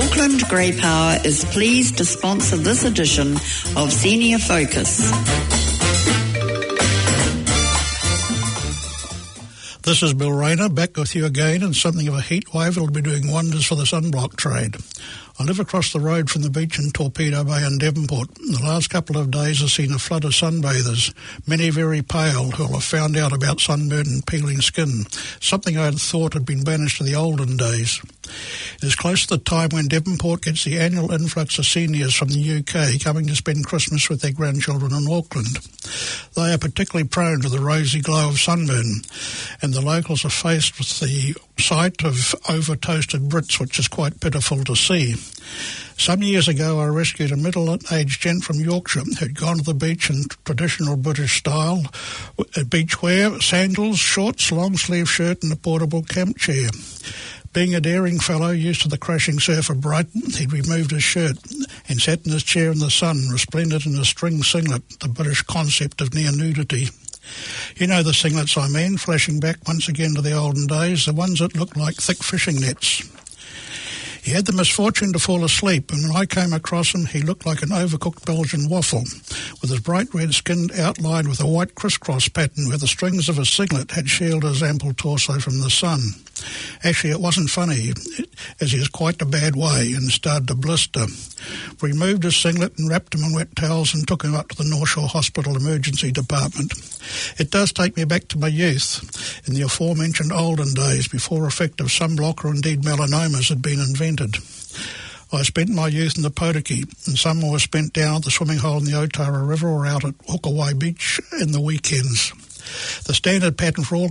Auckland Grey Power is pleased to sponsor this edition of Senior Focus. This is Bill Rayner, back with you again, and something of a heat wave will be doing wonders for the sunblock trade. I live across the road from the beach in Torpedo Bay in Devonport. The last couple of days have seen a flood of sunbathers, many very pale, who will have found out about sunburn and peeling skin, something I had thought had been banished to the olden days. It is close to the time when Devonport gets the annual influx of seniors from the UK coming to spend Christmas with their grandchildren in Auckland. They are particularly prone to the rosy glow of sunburn, and the locals are faced with the sight of over-toasted Brits, which is quite pitiful to see. Some years ago, I rescued a middle-aged gent from Yorkshire who'd gone to the beach in traditional British style, beachwear, sandals, shorts, long-sleeve shirt and a portable camp chair. Being a daring fellow used to the crashing surf of Brighton, he'd removed his shirt and sat in his chair in the sun, resplendent in a string singlet, the British concept of near-nudity. You know the singlets I mean, flashing back once again to the olden days, the ones that looked like thick fishing nets. He had the misfortune to fall asleep, and when I came across him, he looked like an overcooked Belgian waffle, with his bright red skin outlined with a white crisscross pattern where the strings of his singlet had shielded his ample torso from the sun. Actually, it wasn't funny, as he was quite a bad way and started to blister. We removed his singlet and wrapped him in wet towels and took him up to the North Shore Hospital emergency department. It does take me back to my youth, in the aforementioned olden days, before effective sunblock or indeed melanomas had been invented. I spent my youth in the Potiki, and summer was spent down at the swimming hole in the Otara River or out at Hukawai Beach in the weekends. The standard pattern for all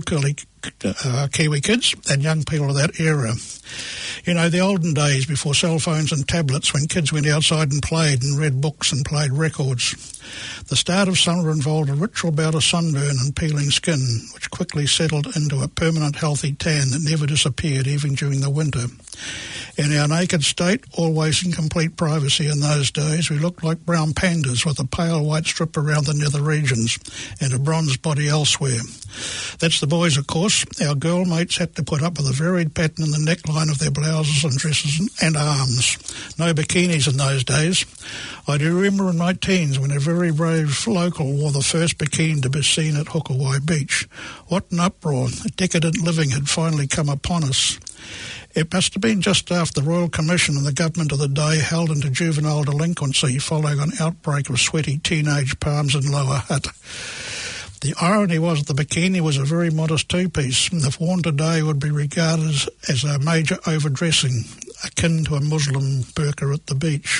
Kiwi kids and young people of that era. You know, the olden days before cell phones and tablets, when kids went outside and played and read books and played records. The start of summer involved a ritual bout of sunburn and peeling skin, which quickly settled into a permanent healthy tan that never disappeared even during the winter. In our naked state, always in complete privacy in those days, we looked like brown pandas with a pale white strip around the nether regions and a bronze body elsewhere. That's the boys, of course. Our girl mates had to put up with a varied pattern in the neckline of their blouses and dresses and arms. No bikinis in those days. I do remember in my teens when a very brave local wore the first bikini to be seen at Hukawai Beach. What an uproar. Decadent living had finally come upon us. It must have been just after the Royal Commission and the government of the day held into juvenile delinquency following an outbreak of sweaty teenage palms in Lower Hutt. The irony was that the bikini was a very modest two-piece, and if worn today would be regarded as a major overdressing, akin to a Muslim burqa at the beach.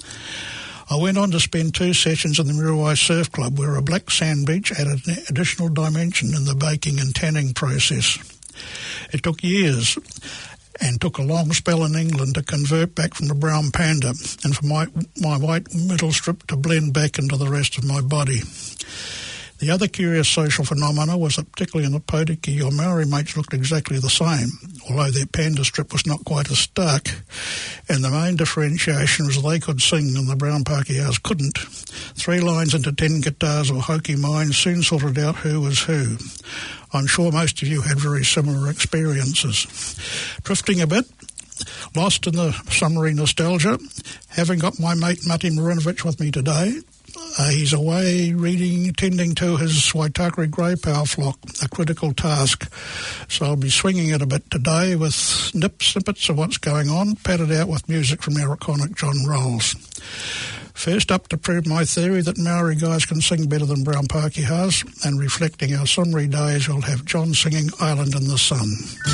I went on to spend 2 sessions in the Muriwai Surf Club, where a black sand beach added an additional dimension in the baking and tanning process. It took years and took a long spell in England to convert back from the brown panda and for my white middle strip to blend back into the rest of my body. The other curious social phenomena was that particularly in the Potiki, your Maori mates looked exactly the same, although their panda strip was not quite as stark. And the main differentiation was they could sing and the brown Pākehās couldn't. 3 lines into 10 guitars or hokey minds soon sorted out who was who. I'm sure most of you had very similar experiences. Drifting a bit, lost in the summery nostalgia, having got my mate Matti Marinovic with me today. He's away tending to his Waitakere grey power flock, a critical task. So I'll be swinging it a bit today with snippets of what's going on, padded out with music from our iconic John Rolls. First up, to prove my theory that Maori guys can sing better than brown Pākehās, and reflecting our summery days, we'll have John singing Island in the Sun.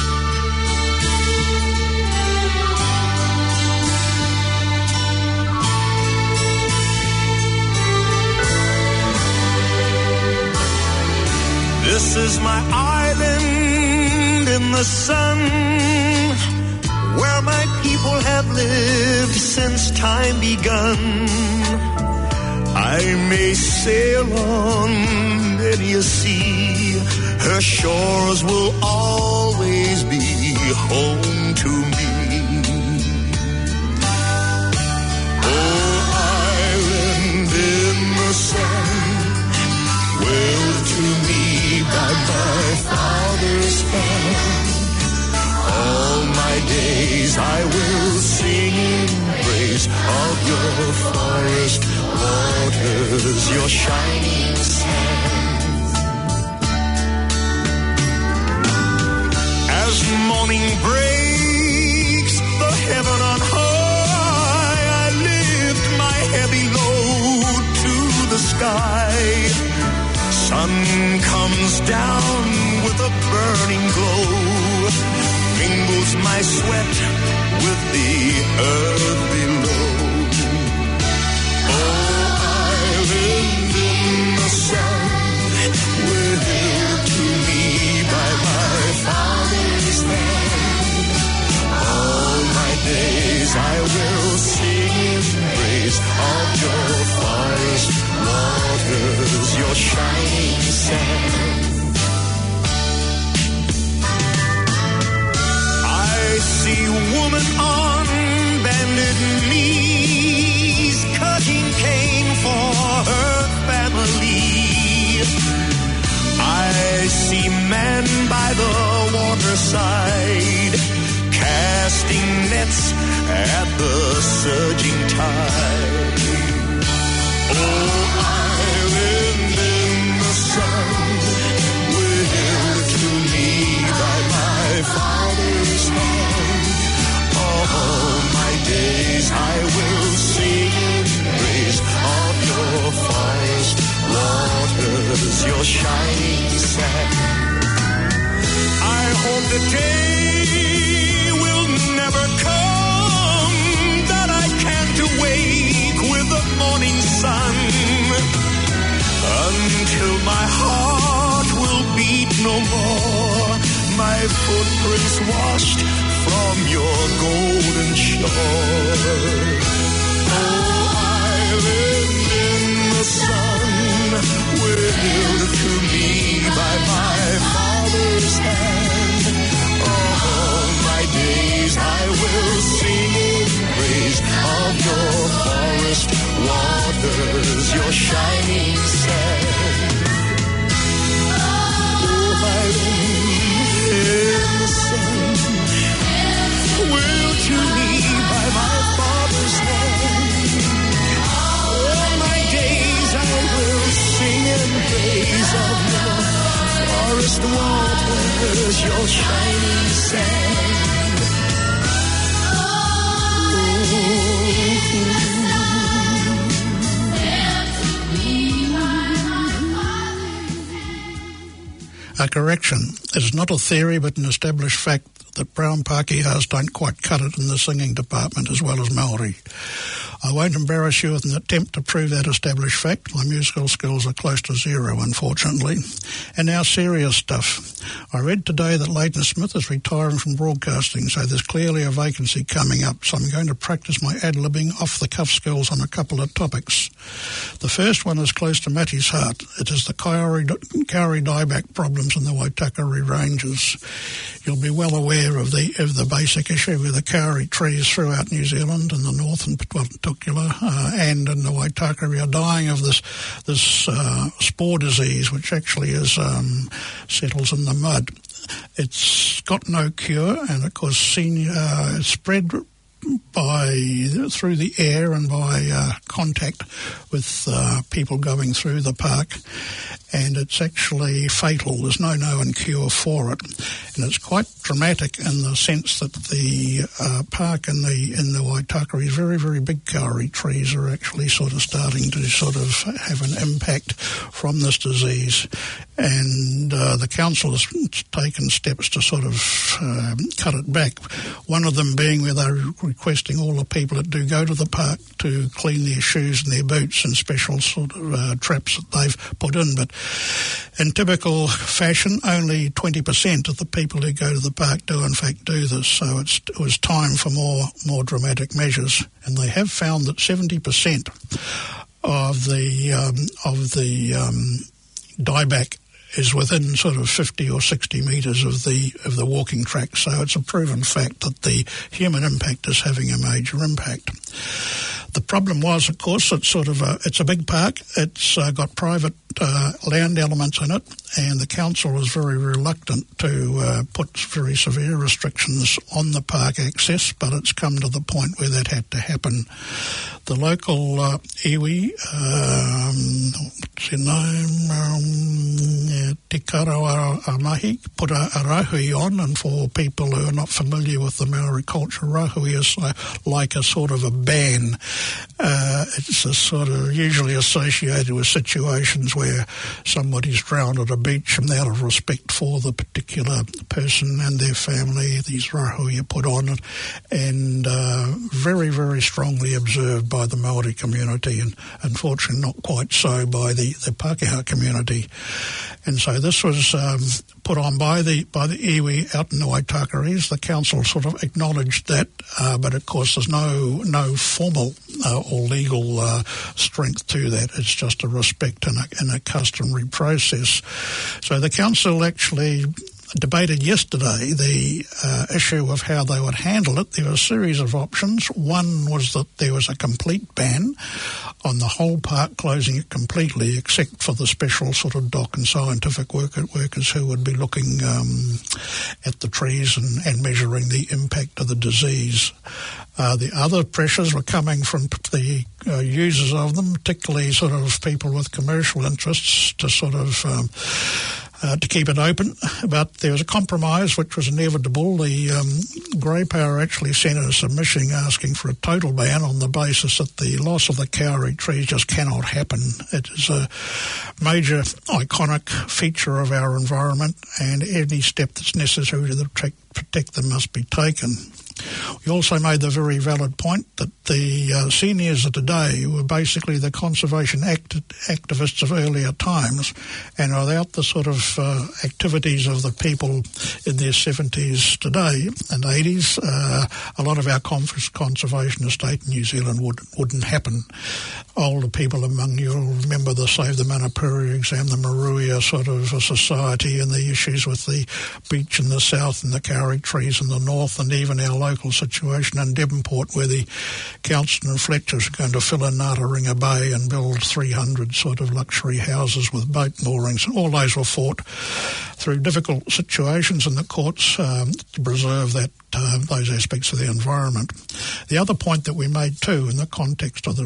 This is my island in the sun, where my people have lived since time begun. I may sail on many a sea, her shores will always be home to me. Oh, island in the sun, willed to me by my father's hand. All my days I will sing in embrace of your forest waters, your shining sands. As morning breaks, the heaven on high, I lift my heavy load to the sky. Sun comes down with a burning glow, mingles my sweat with the earth below. Oh, I live in the sun, willed to me by my Father's hand. All my days I will sing in praise of your forest waters, your shining sand. I see woman on bended knees, cutting cane for her family. I see man by the waterside, casting nets at the surging tide. Oh, I live in the sun, willed to me by my Father's hand. All my days I will sing in praise of your forest waters, your shining sand. I hope the day will never come that I can't awake with the morning sun, until my heart will beat no more, my footprints washed from your golden shore. Oh, I live in the sun, willed to me by my Father's hand. All my days I will sing in praise of your forest waters, your shining sand. Oh, I live in the sun, willed to me by my Father's hand. All my days I will sing in praise of your forest waters, your shining sand. A correction. It is not a theory but an established fact that brown Pākehās don't quite cut it in the singing department as well as Maori. I won't embarrass you with an attempt to prove that established fact. My musical skills are close to zero, unfortunately. And now serious stuff. I read today that Leighton Smith is retiring from broadcasting, so there's clearly a vacancy coming up, so I'm going to practice my ad-libbing off-the-cuff skills on a couple of topics. The first one is close to Matty's heart. It is the kauri dieback problems in the Waitakere Ranges. You'll be well aware of the basic issue with the kauri trees throughout New Zealand and the north in particular, and in the Waitakere are dying of this spore disease, which actually settles in the mud. It's got no cure, and of course it's spread through the air and by contact with people going through the park, and it's actually fatal. There's no known cure for it, and it's quite dramatic in the sense that the park in the Waitakere, very, very big kauri trees are actually sort of starting to sort of have an impact from this disease, and the council has taken steps to sort of cut it back. One of them being where they're requesting all the people that do go to the park to clean their shoes and their boots in special sort of traps that they've put in. But in typical fashion, only 20% of the people who go to the park do in fact do this. So it was time for more dramatic measures. And they have found that 70% of the dieback is within sort of 50 or 60 metres of the walking track. So it's a proven fact that the human impact is having a major impact. The problem was, of course, it's a big park. It's got private land elements in it, and the council was very reluctant to put very severe restrictions on the park access, but it's come to the point where that had to happen. The local iwi, what's his name, Te Karawa Mahi, put a rahui on, and for people who are not familiar with the Maori culture, rahui is like a sort of a ban. It's a sort of usually associated with situations where somebody's drowned at a beach, and out of respect for the particular person and their family, these rahui are put on it, and very, very strongly observed by the Maori community, and unfortunately not quite so by the Pākehā community. And so this was put on by the iwi out in the Waitakares. The council sort of acknowledged that, but of course there's no formal or legal strength to that. It's just a respect and a customary process. So the council actually debated yesterday the issue of how they would handle it. There were a series of options. One was that there was a complete ban on the whole park, closing it completely, except for the special sort of dock and scientific workers who would be looking at the trees and measuring the impact of the disease. The other pressures were coming from the users of them, particularly sort of people with commercial interests, to sort of to keep it open. But there was a compromise which was inevitable. The Grey Power actually sent a submission asking for a total ban on the basis that the loss of the kauri trees just cannot happen. It is a major iconic feature of our environment, and any step that's necessary to protect them must be taken. We also made the very valid point that the seniors of today were basically the conservation activists of earlier times, and without the sort of activities of the people in their 70s today and 80s, a lot of our conservation estate in New Zealand wouldn't happen. Older people among you will remember the Save the Manapuri exam, the Maruia sort of a society, and the issues with the beach in the south and the kauri trees in the north, and even our local situation in Devonport, where the Council and Fletchers are going to fill in Ngātaringa Bay and build 300 sort of luxury houses with boat moorings. And all those were fought through difficult situations in the courts to preserve that those aspects of the environment. The other point that we made too, in the context of the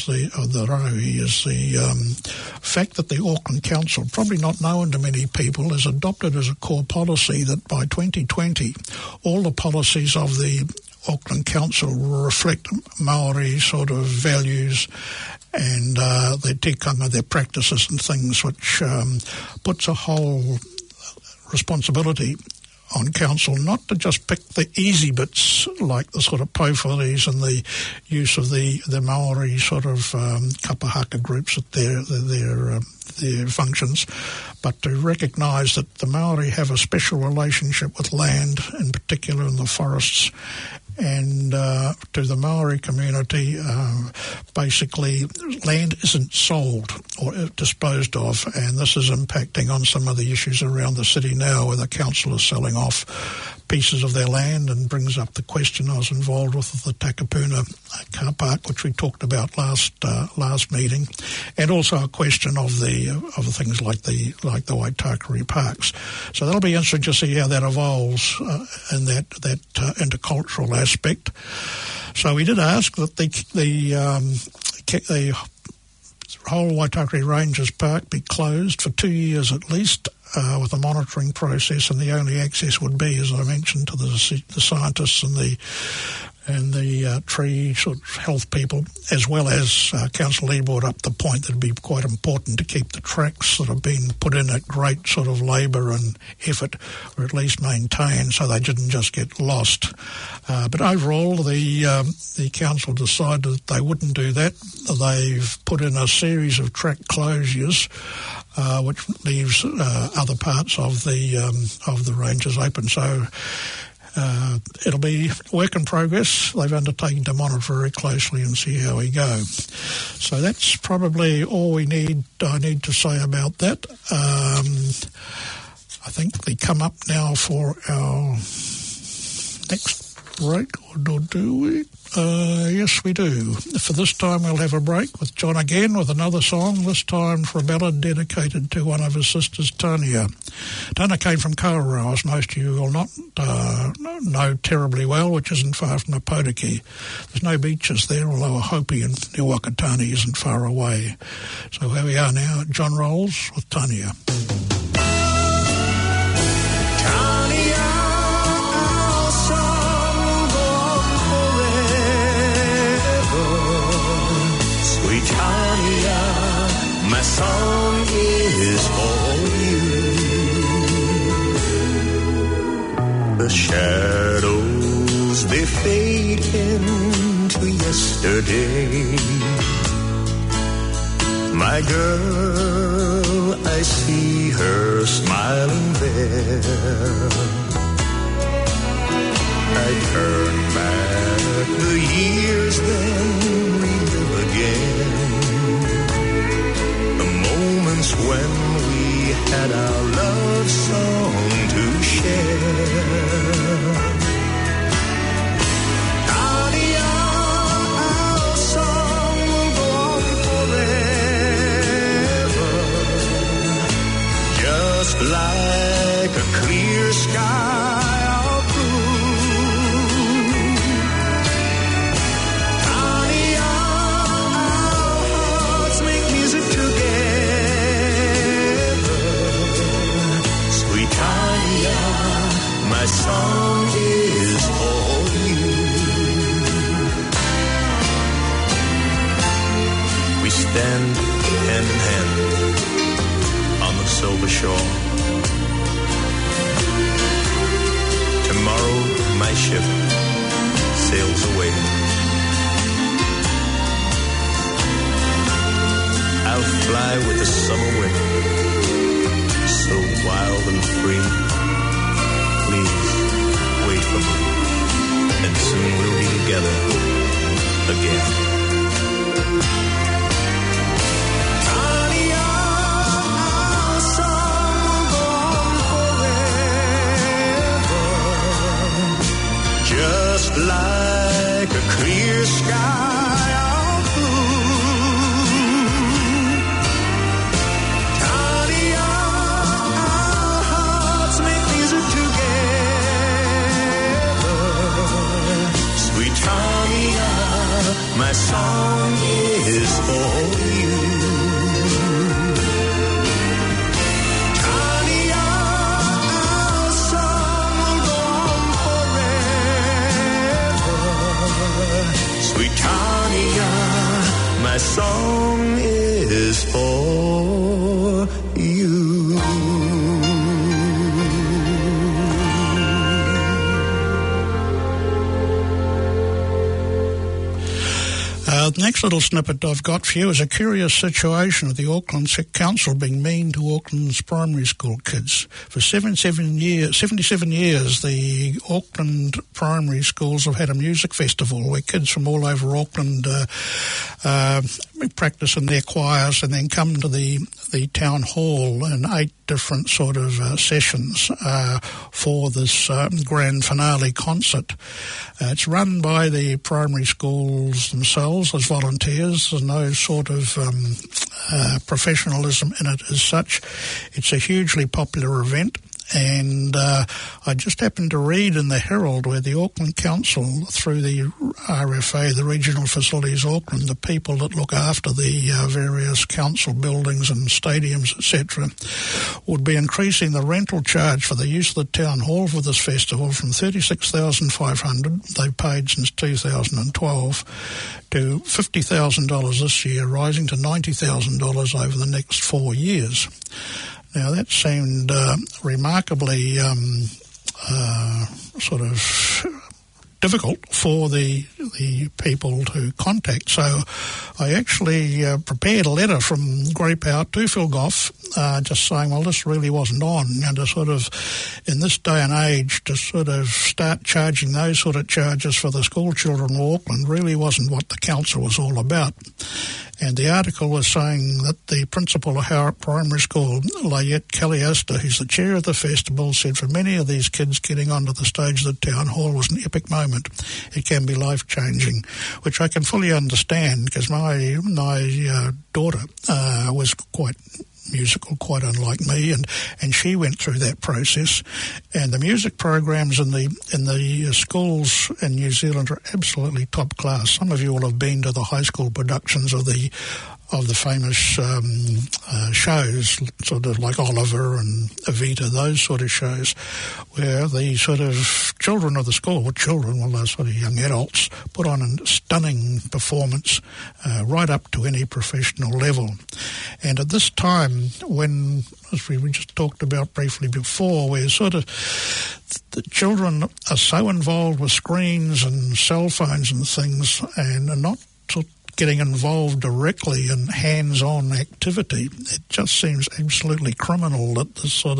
Raui, is the fact that the Auckland Council, probably not known to many people, has adopted as a core policy that by 2020 all the policies of the Auckland Council will reflect Maori sort of values and their tikanga, their practices and things, which puts a whole responsibility on council not to just pick the easy bits like the sort of pauwharis and the use of the Maori sort of kapahaka groups at their functions, but to recognise that the Maori have a special relationship with land, in particular in the forests, and to the Maori community, basically land isn't sold or disposed of, and this is impacting on some of the issues around the city now, where the council is selling off pieces of their land, and brings up the question I was involved with the Takapuna car park, which we talked about last meeting, and also a question of the things like the Waitakere parks. So that'll be interesting to see how that evolves in that intercultural aspect. So we did ask that the whole Waitakere Ranges Park be closed for 2 years at least, with a monitoring process, and the only access would be, as I mentioned, to the scientists and the tree sort of health people, as well as Council Lee brought up the point that it'd be quite important to keep the tracks that have been put in at great sort of labour and effort, or at least maintained, so they didn't just get lost. But overall, the council decided that they wouldn't do that. They've put in a series of track closures, which leaves other parts of the ranges open. So it'll be work in progress. They've undertaken to monitor very closely and see how we go. So that's probably all I need to say about that. I think we come up now for our next break, or do we? Yes, we do. For this time, we'll have a break with John again with another song, this time for a ballad dedicated to one of his sisters, Tania. Tania came from Kawerau, as most of you will not know terribly well, which isn't far from Opotiki. There's no beaches there, although Hopi and New Wakatani isn't far away. So here we are now, John Rolls with Tania. Tania, my song is for you. The shadows, they fade into yesterday. My girl, I see her smiling there. I turn back the years, then relive again the moments when we had our love song to share. Tania, our song will go on forever, just like a clear sky of blue. Tania, our hearts make music together. Sweet Tania, my song is for you. We stand hand in hand on the silver shore. Tomorrow my ship sails away. I'll fly with the summer wind, so wild and free. Please wait for me, and soon we'll be together again. Tania, our song will go on forever, just like a clear sky of blue. Tania, our hearts make music together. Sweet Tania, my song is for you. Tania, our song will go on forever. Sweet Tania, my song is for you. The next little snippet I've got for you is a curious situation of the Auckland Council being mean to Auckland's primary school kids. For 77 years, the Auckland primary schools have had a music festival where kids from all over Auckland practice in their choirs and then come to the town hall in 8 different sort of sessions for this grand finale concert. It's run by the primary schools themselves as volunteers. There's no sort of professionalism in it as such. It's a hugely popular event. And I just happened to read in the Herald where the Auckland Council, through the RFA, the Regional Facilities Auckland, the people that look after the various council buildings and stadiums, etc., would be increasing the rental charge for the use of the town hall for this festival from $36,500, they've paid since 2012, to $50,000 this year, rising to $90,000 over the next 4 years. Now, that seemed remarkably sort of difficult for the people to contact. So I actually prepared a letter from Greypout to Phil Goff, just saying, well, this really wasn't on. And to sort of, in this day and age, to sort of start charging those sort of charges for the school children in Auckland really wasn't what the council was all about. And the article was saying that the principal of Howard Primary School, Layette Caliasta, who's the chair of the festival, said for many of these kids getting onto the stage of the town hall was an epic moment. It can be life-changing, which I can fully understand because my daughter was quite musical, quite unlike me, and she went through that process. And the music programs in the schools in New Zealand are absolutely top class. Some of you will have been to the high school productions of the famous shows, sort of like Oliver and Evita, those sort of shows, where the sort of children of the school, those sort of young adults, put on a stunning performance right up to any professional level. And at this time, when, as we just talked about briefly before, where sort of the children are so involved with screens and cell phones and things and are not sort of getting involved directly in hands-on activity, it just seems absolutely criminal that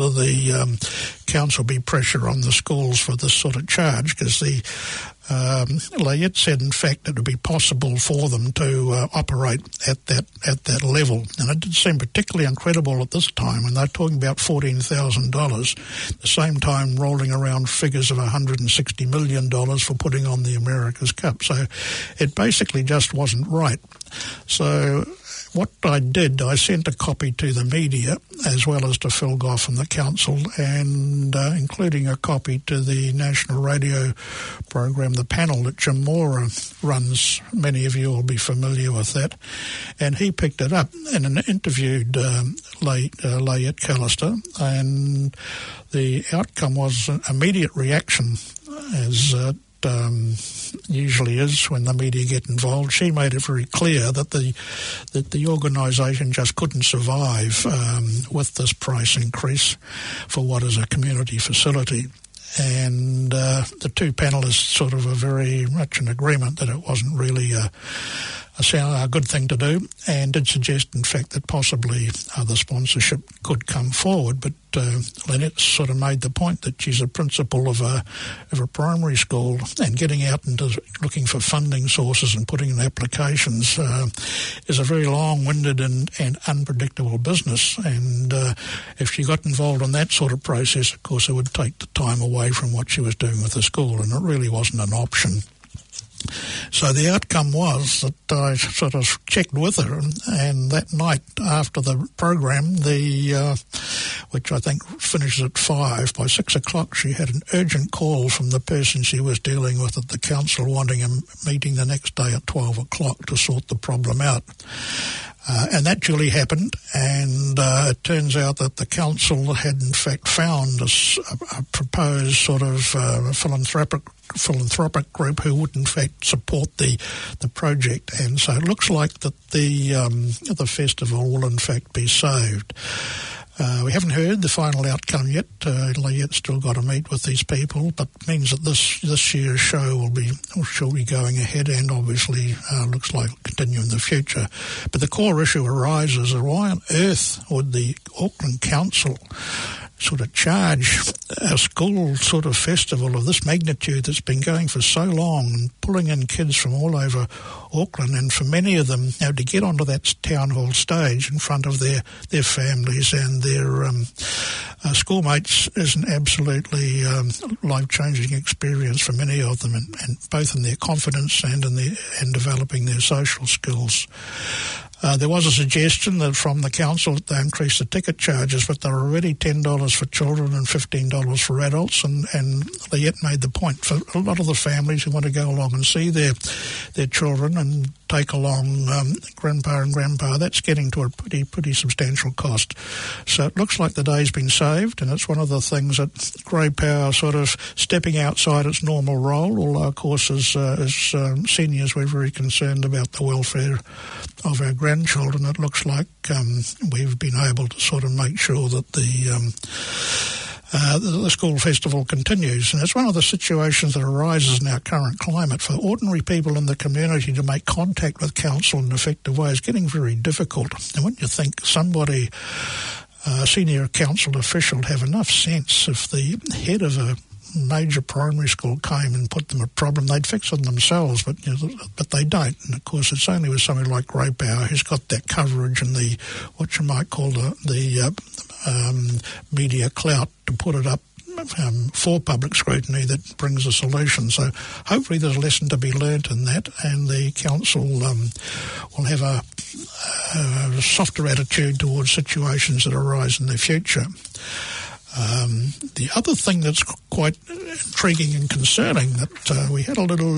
the council be pressure on the schools for this sort of charge, because the Layette said, in fact, it would be possible for them to operate at that level. And it did seem particularly incredible at this time when they're talking about $14,000, at the same time rolling around figures of $160 million for putting on the America's Cup. So it basically just wasn't right. So what I did, I sent a copy to the media as well as to Phil Goff and the council, and including a copy to the national radio program, The Panel, that Jim Moore runs. Many of you will be familiar with that. And he picked it up and interviewed Layette Caliasta, and the outcome was an immediate reaction, as usually is when the media get involved. She made it very clear that the organisation just couldn't survive with this price increase for what is a community facility. And the two panellists sort of are very much in agreement that it wasn't really a good thing to do, and did suggest, in fact, that possibly other sponsorship could come forward. But Lynette sort of made the point that she's a principal of a primary school, and getting out into looking for funding sources and putting in applications is a very long-winded and unpredictable business. And if she got involved in that sort of process, of course, it would take the time away from what she was doing with the school, and it really wasn't an option. So the outcome was that I sort of checked with her, and that night after the program, which I think finishes at 5, by 6 o'clock she had an urgent call from the person she was dealing with at the council wanting a meeting the next day at 12 o'clock to sort the problem out. And that duly happened, and it turns out that the council had in fact found a proposed sort of philanthropic group who would in fact support the project, and so it looks like that the festival will in fact be saved. We haven't heard the final outcome yet. Layette's still got to meet with these people, but it means that this year's show will be going ahead, and obviously looks like it'll continue in the future. But the core issue arises: why on earth would the Auckland Council sort of charge a school sort of festival of this magnitude that's been going for so long and pulling in kids from all over Auckland, and for many of them, to get onto that town hall stage in front of their families and their schoolmates is an absolutely life-changing experience for many of them, and both in their confidence and in developing their social skills. There was a suggestion that from the council that they increase the ticket charges, but they're already $10 for children and $15 for adults, and Layette made the point for a lot of the families who want to go along and see their children and take along grandpa and grandpa, that's getting to a pretty substantial cost. So it looks like the day's been saved, and it's one of the things that Grey Power sort of stepping outside its normal role, although of course as seniors we're very concerned about the welfare of our grandchildren. It looks like we've been able to sort of make sure that the school festival continues. And it's one of the situations that arises in our current climate. For ordinary people in the community to make contact with council in an effective way is getting very difficult. And when you think somebody, a senior council official, have enough sense, if the head of a major primary school came and put them a problem, they'd fix it themselves, but they don't. And of course, it's only with somebody like Grey Power who's got that coverage and the what you might call the media clout to put it up for public scrutiny that brings a solution. So hopefully there's a lesson to be learnt in that, and the council will have a softer attitude towards situations that arise in the future. The other thing that's quite intriguing and concerning that we had a little,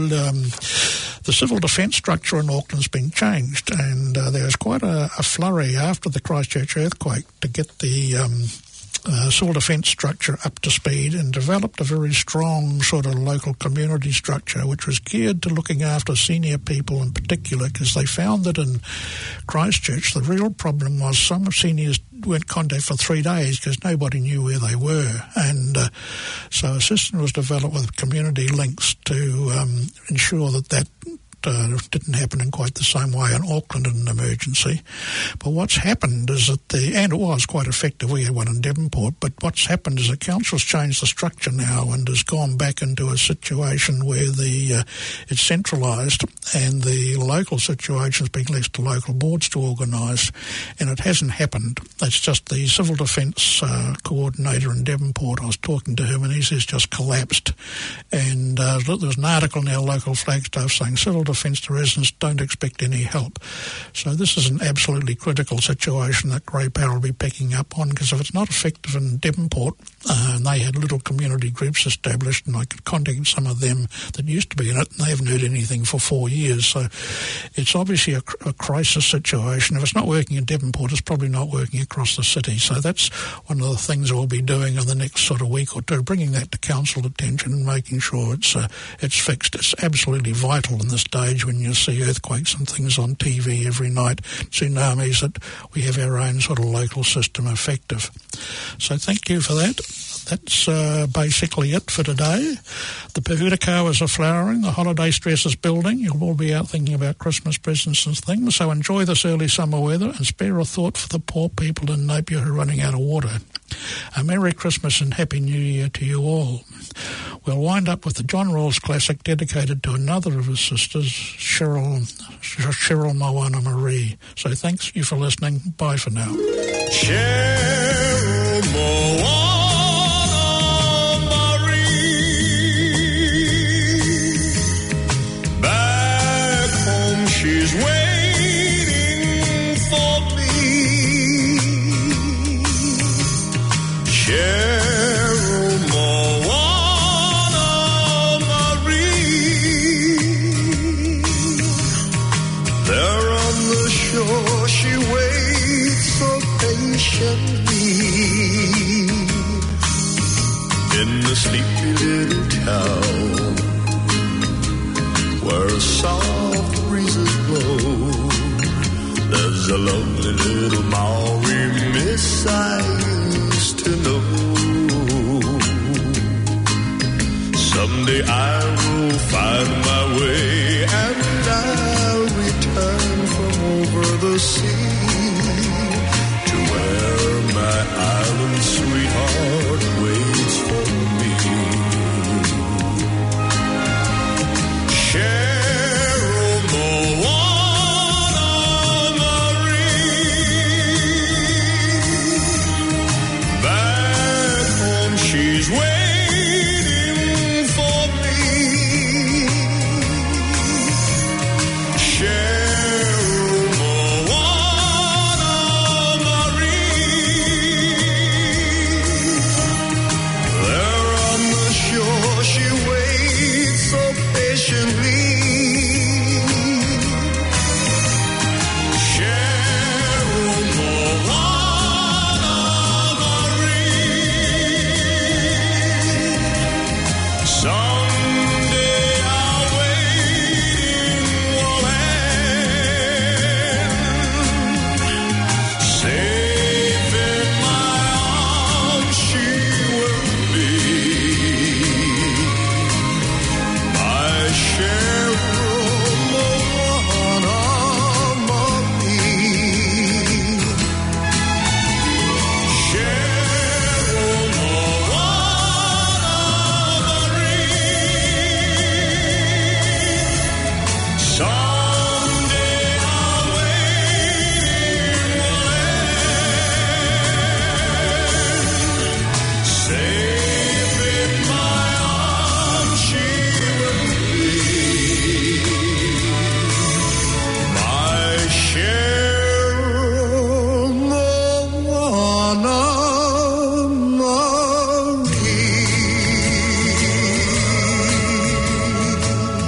the civil defence structure in Auckland's been changed, and there was quite a flurry after the Christchurch earthquake to get the civil defence structure up to speed, and developed a very strong sort of local community structure which was geared to looking after senior people in particular, because they found that in Christchurch the real problem was some seniors weren't contacted for 3 days because nobody knew where they were, and so a system was developed with community links to ensure that didn't happen in quite the same way in Auckland in an emergency. But what's happened is that and it was quite effective, we had one in Devonport, but what's happened is the council's changed the structure now and has gone back into a situation where it's centralised and the local situation's being left to local boards to organise, and it hasn't happened. It's just the civil defence coordinator in Devonport, I was talking to him and he says just collapsed, and there's an article in our local Flagstaff saying civil defence to residents don't expect any help. So this is an absolutely critical situation that Grey Power will be picking up on, because if it's not effective in Devonport, and they had little community groups established, and I could contact some of them that used to be in it, and they haven't heard anything for 4 years. So it's obviously a crisis situation. If it's not working in Devonport, it's probably not working across the city. So that's one of the things we'll be doing in the next sort of week or two, bringing that to council attention and making sure it's fixed. It's absolutely vital in this day when you see earthquakes and things on TV every night, tsunamis, that we have our own sort of local system effective. So thank you for that. That's basically it for today. The pohutukawas are flowering, the holiday stress is building. You'll all be out thinking about Christmas presents and things, so enjoy this early summer weather and spare a thought for the poor people in Napier who are running out of water. A Merry Christmas and Happy New Year to you all. We'll wind up with the John Rawls classic dedicated to another of his sisters, Cheryl Moana Marie. So thanks you for listening. Bye for now. Cheryl Moana Marie, back home she's waiting for me. Cheryl Moana Marie, there on the shore she waits so patiently. In the sleepy little town where soft breezes blow, there's a lonely little mountain